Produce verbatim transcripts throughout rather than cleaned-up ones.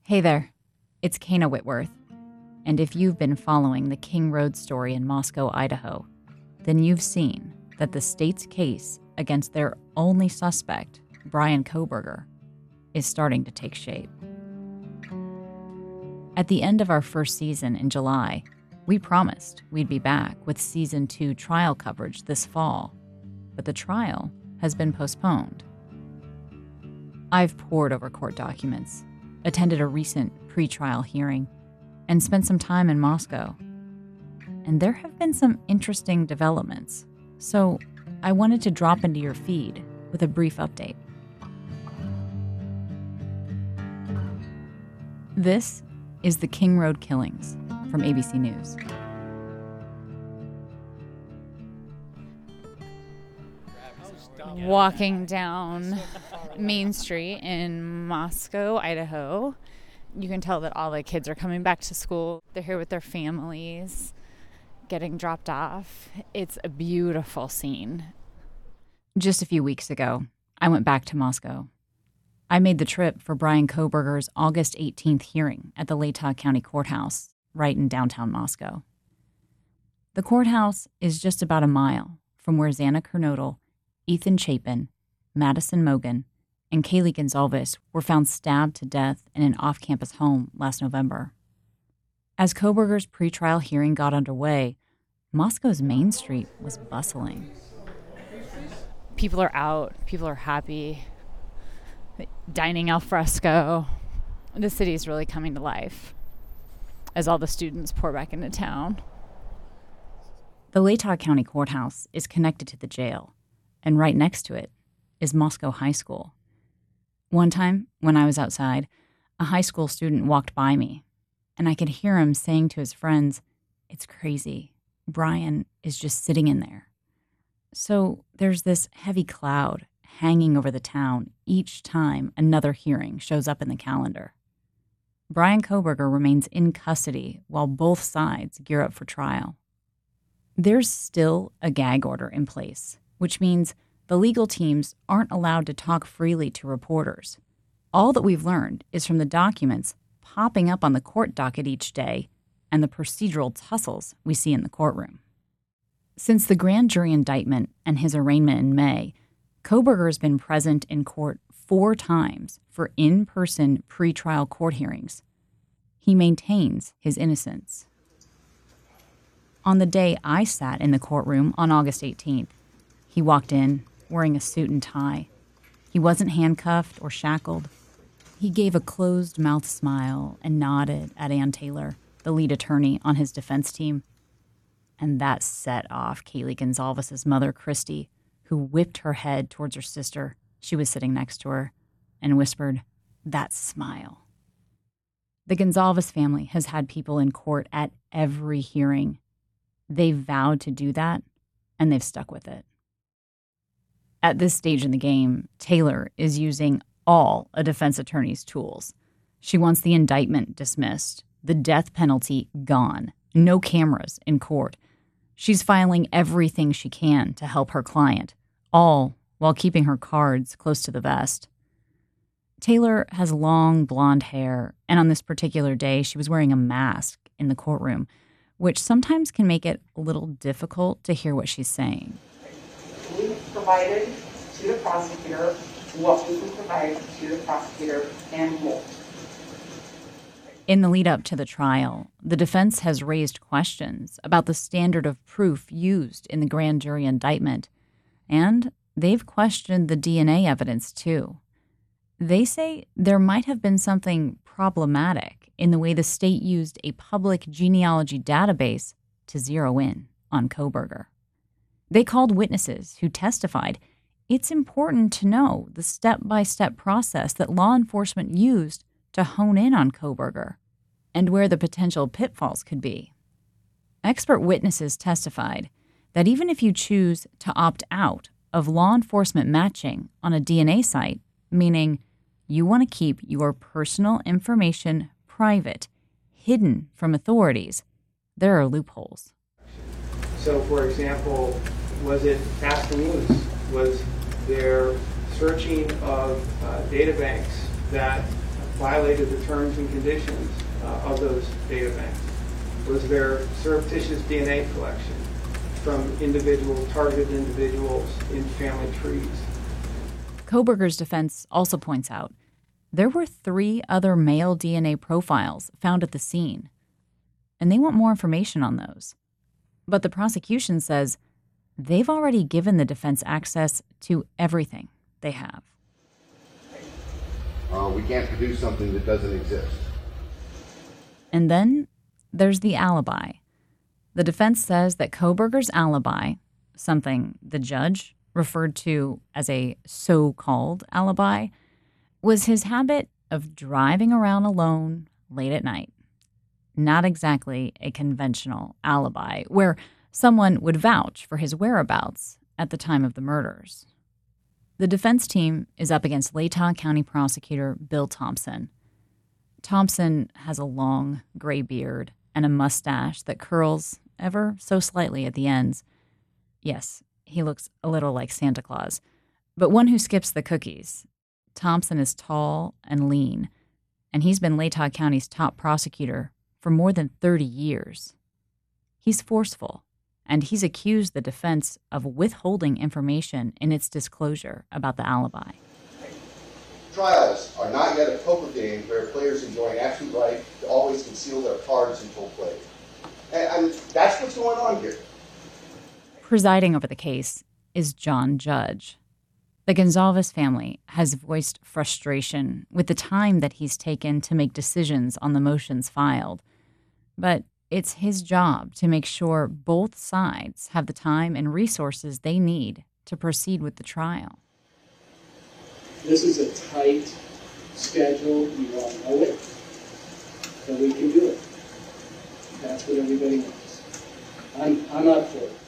Hey there, it's Kana Whitworth, and if you've been following the King Road story in Moscow, Idaho, then you've seen that the state's case against their only suspect, Bryan Kohberger, is starting to take shape. At the end of our first season in July, we promised we'd be back with season two trial coverage this fall, but the trial has been postponed. I've pored over court documents, attended a recent pre-trial hearing, and spent some time in Moscow. And there have been some interesting developments, so I wanted to drop into your feed with a brief update. This is the King Road Killings from A B C News. Walking down Main Street in Moscow, Idaho, you can tell that all the kids are coming back to school. They're here with their families, getting dropped off. It's a beautiful scene. Just a few weeks ago, I went back to Moscow. I made the trip for Bryan Kohberger's August eighteenth hearing at the Latah County Courthouse, right in downtown Moscow. The courthouse is just about a mile from where Xana Kernodle, Ethan Chapin, Madison Mogen, and Kaylee Goncalves were found stabbed to death in an off-campus home last November. As Kohberger's pretrial hearing got underway, Moscow's Main Street was bustling. People are out. People are happy. Dining al fresco. The city is really coming to life as all the students pour back into town. The Latah County Courthouse is connected to the jail, and right next to it is Moscow High School. One time, when I was outside, a high school student walked by me, and I could hear him saying to his friends, "It's crazy. Bryan is just sitting in there." So there's this heavy cloud hanging over the town each time another hearing shows up in the calendar. Bryan Kohberger remains in custody while both sides gear up for trial. There's still a gag order in place, which means the legal teams aren't allowed to talk freely to reporters. All that we've learned is from the documents popping up on the court docket each day and the procedural tussles we see in the courtroom. Since the grand jury indictment and his arraignment in May, Kohberger's been present in court four times for in-person pretrial court hearings. He maintains his innocence. On the day I sat in the courtroom on August eighteenth, he walked in wearing a suit and tie. He wasn't handcuffed or shackled. He gave a closed-mouthed smile and nodded at Ann Taylor, the lead attorney on his defense team. And that set off Kaylee Goncalves' mother, Christy, who whipped her head towards her sister, she was sitting next to her, and whispered, "That smile." The Goncalves family has had people in court at every hearing. They vowed to do that, and they've stuck with it. At this stage in the game, Taylor is using all a defense attorney's tools. She wants the indictment dismissed, the death penalty gone, no cameras in court. She's filing everything she can to help her client, all while keeping her cards close to the vest. Taylor has long blonde hair, and on this particular day, she was wearing a mask in the courtroom, which sometimes can make it a little difficult to hear what she's saying. We provided to the prosecutor what we can provide to the prosecutor and more. In the lead up to the trial, the defense has raised questions about the standard of proof used in the grand jury indictment, and they've questioned the D N A evidence too. They say there might have been something problematic in the way the state used a public genealogy database to zero in on Kohberger. They called witnesses who testified it's important to know the step-by-step process that law enforcement used to hone in on Kohberger and where the potential pitfalls could be. Expert witnesses testified that even if you choose to opt out of law enforcement matching on a D N A site, meaning you want to keep your personal information private, hidden from authorities, there are loopholes. So, for example, was it fast and loose? Was there searching of uh, data banks that violated the terms and conditions uh, of those data banks? Was there surreptitious D N A collection from individual targeted individuals in family trees? Kohberger's defense also points out there were three other male D N A profiles found at the scene, and they want more information on those. But the prosecution says they've already given the defense access to everything they have. Uh, we can't produce something that doesn't exist. And then there's the alibi. The defense says that Kohberger's alibi, something the judge referred to as a so-called alibi, was his habit of driving around alone late at night. Not exactly a conventional alibi, where someone would vouch for his whereabouts at the time of the murders. The defense team is up against Latah County Prosecutor Bill Thompson. Thompson has a long gray beard and a mustache that curls ever so slightly at the ends. Yes, he looks a little like Santa Claus, but one who skips the cookies. Thompson is tall and lean, and he's been Latah County's top prosecutor for more than thirty years. He's forceful, and he's accused the defense of withholding information in its disclosure about the alibi. Trials are not yet a poker game where players enjoy an absolute right to always conceal their cards until played. And, and that's what's going on here. Presiding over the case is John Judge. The Gonzalez family has voiced frustration with the time that he's taken to make decisions on the motions filed. But it's his job to make sure both sides have the time and resources they need to proceed with the trial. This is a tight schedule. You all know it, but we can do it. That's what everybody wants. I'm, I'm up for it.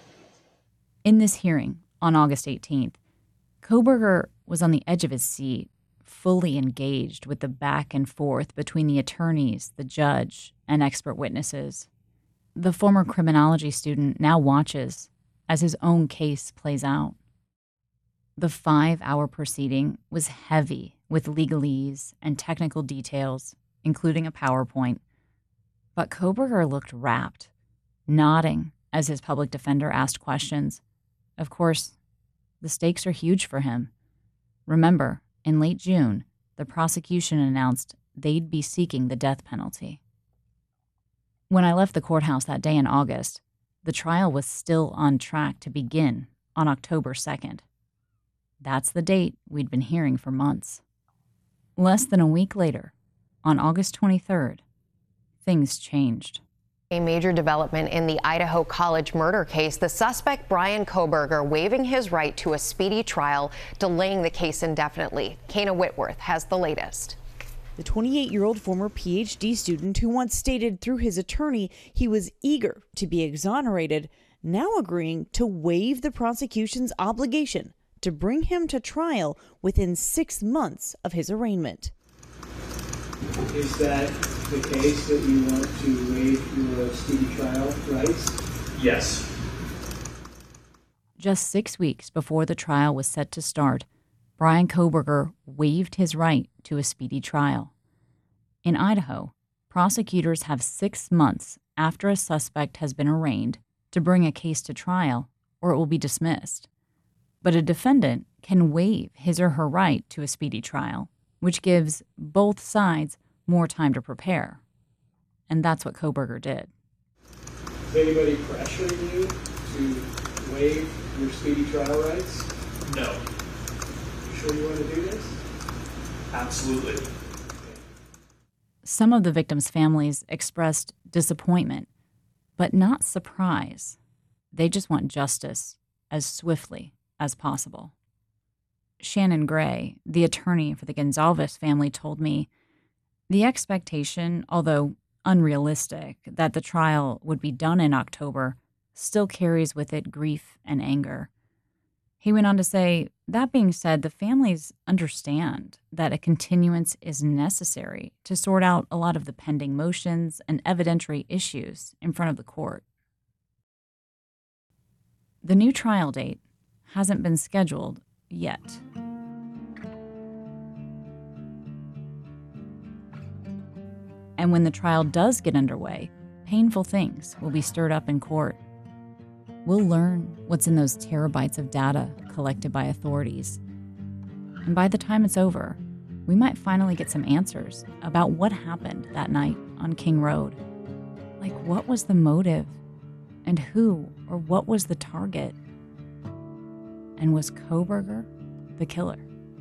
In this hearing on August eighteenth, Kohberger was on the edge of his seat, fully engaged with the back and forth between the attorneys, the judge, and expert witnesses. The former criminology student now watches as his own case plays out. The five-hour proceeding was heavy with legalese and technical details, including a PowerPoint. But Kohberger looked rapt, nodding as his public defender asked questions. Of course, the stakes are huge for him. Remember, in late June, the prosecution announced they'd be seeking the death penalty. When I left the courthouse that day in August, the trial was still on track to begin on October second. That's the date we'd been hearing for months. Less than a week later, on August twenty-third, things changed. A major development in the Idaho College murder case, the suspect Bryan Kohberger waiving his right to a speedy trial, delaying the case indefinitely. Kana Whitworth has the latest. The twenty-eight-year-old former P H D student who once stated through his attorney he was eager to be exonerated, now agreeing to waive the prosecution's obligation to bring him to trial within six months of his arraignment. Is that the case that you want to waive your speedy trial rights? Yes. Just six weeks before the trial was set to start, Bryan Kohberger waived his right to a speedy trial. In Idaho, prosecutors have six months after a suspect has been arraigned to bring a case to trial, or it will be dismissed. But a defendant can waive his or her right to a speedy trial, which gives both sides more time to prepare. And that's what Kohberger did. Is anybody pressuring you to waive your speedy trial rights? No. You sure you want to do this? Absolutely. Some of the victims' families expressed disappointment, but not surprise. They just want justice as swiftly as possible. Shannon Gray, the attorney for the Gonzalez family, told me the expectation, although unrealistic, that the trial would be done in October still carries with it grief and anger. He went on to say, that being said, the families understand that a continuance is necessary to sort out a lot of the pending motions and evidentiary issues in front of the court. The new trial date hasn't been scheduled yet. And when the trial does get underway, painful things will be stirred up in court. We'll learn what's in those terabytes of data collected by authorities. And by the time it's over, we might finally get some answers about what happened that night on King Road. Like, what was the motive? And who or what was the target? And was Kohberger the killer?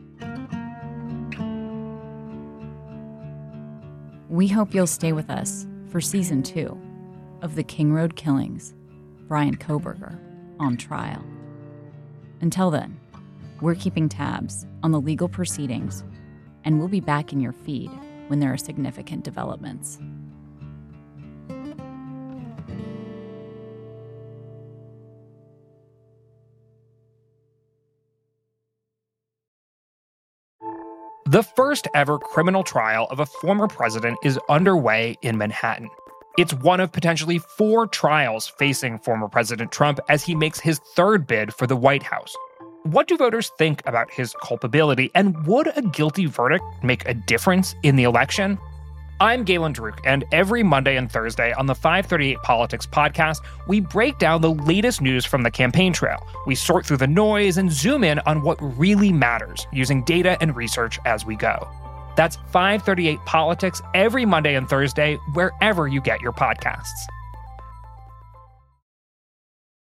We hope you'll stay with us for season two of the King Road Killings, Bryan Kohberger on trial. Until then, we're keeping tabs on the legal proceedings, and we'll be back in your feed when there are significant developments. The first ever criminal trial of a former president is underway in Manhattan. It's one of potentially four trials facing former President Trump as he makes his third bid for the White House. What do voters think about his culpability, and would a guilty verdict make a difference in the election? I'm Galen Druk, and every Monday and Thursday on the five thirty-eight Politics podcast, we break down the latest news from the campaign trail. We sort through the noise and zoom in on what really matters, using data and research as we go. That's five thirty-eight Politics every Monday and Thursday, wherever you get your podcasts.